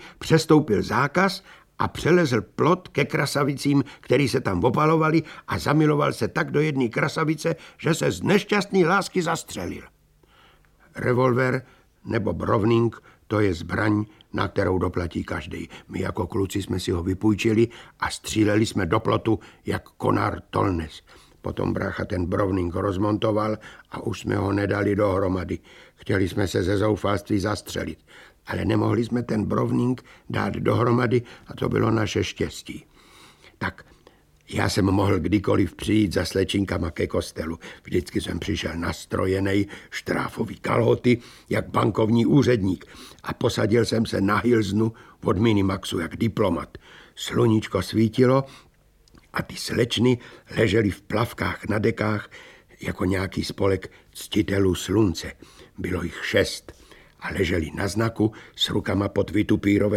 přestoupil zákaz a přelezl plot ke krasavicím, který se tam opalovali a zamiloval se tak do jedné krasavice, že se z nešťastný lásky zastřelil. Revolver nebo Browning, to je zbraň, na kterou doplatí každý. My jako kluci jsme si ho vypůjčili a stříleli jsme do plotu jak konar Tolnes. Potom brácha ten Browning rozmontoval a už jsme ho nedali dohromady. Chtěli jsme se ze zoufalství zastřelit, ale nemohli jsme ten Browning dát dohromady a to bylo naše štěstí. Tak já jsem mohl kdykoliv přijít za slečinkama ke kostelu. Vždycky jsem přišel nastrojenej, štráfový kalhoty, jak bankovní úředník a posadil jsem se na hilznu od Minimaxu jak diplomat. Sluníčko svítilo a ty slečny ležely v plavkách na dekách jako nějaký spolek ctitelů slunce. Bylo jich 6 a leželi na znaku s rukama pod vytupírovem